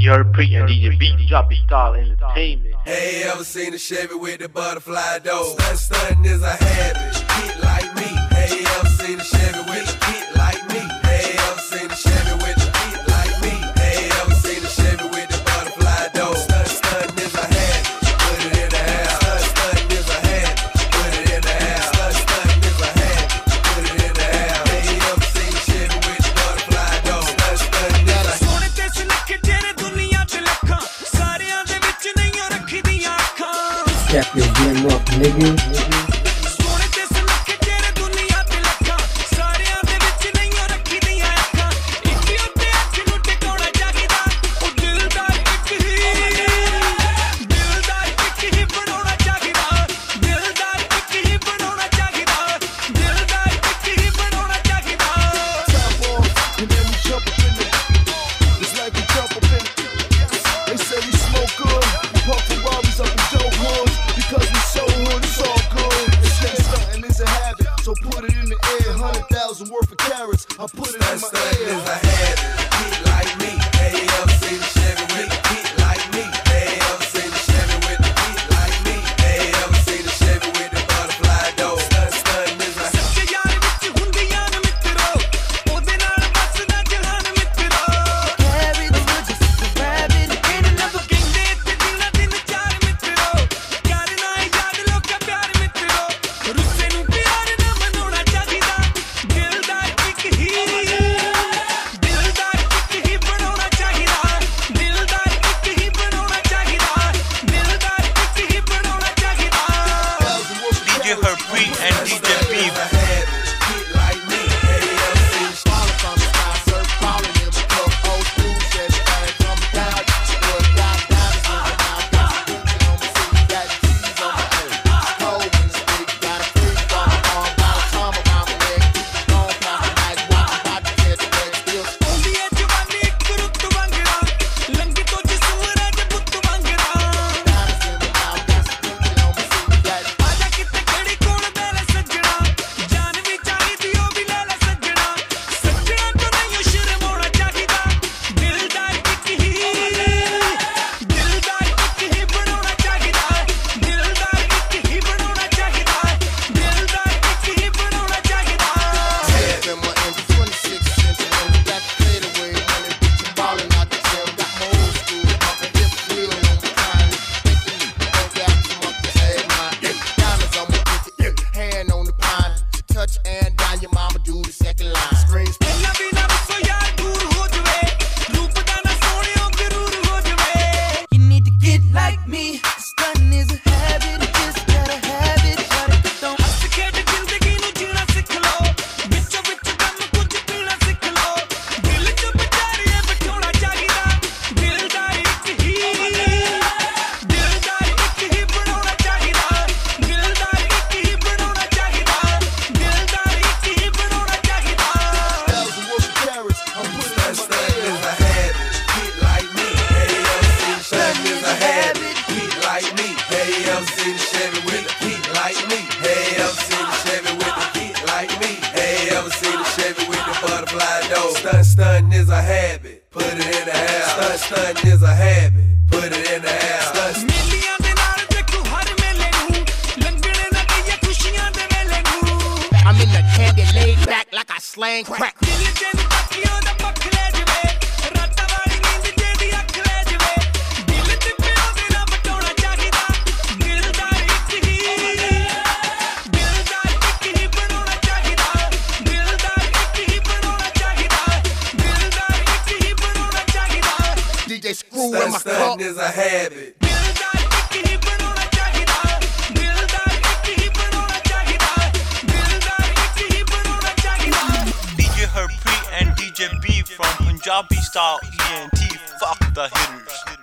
Herpy and DJ B, Jobby Style Entertainment. Hey, ever seen a Chevy with the butterfly door? Stuntin' is a habit, hit like me. Hey, ever seen a Chevy with a hit like me? Hey, ever seen a Chevy with a hit like me? Hey, ever seen a Chevy with the butterfly door? Stuntin' is a habit, put it in the house. Stuntin' is a habit, put it in the house. Stuntin' is a habit, put it in the house. Hey, ever seen a Chevy with the butterfly door? Stuntin' is a habit. Strap your gun up, nigga. Worth of carrots, I put it in my is a habit, hit like me. Hey, ever seen a Chevy with a hit like me? Hey, ever seen a Chevy with a hit like me? Hey, ever seen a Chevy with the butterfly door? Stuntin' is a Stuntin' is a habit, put it in the house. Stuntin' is a habit, put it in the house. I'm in the candy laid back like I slang crack. DJ Screw in my cup. Is a habit. DJ Herpy and DJ B from Punjabi Style ENT. Fuck the hitters.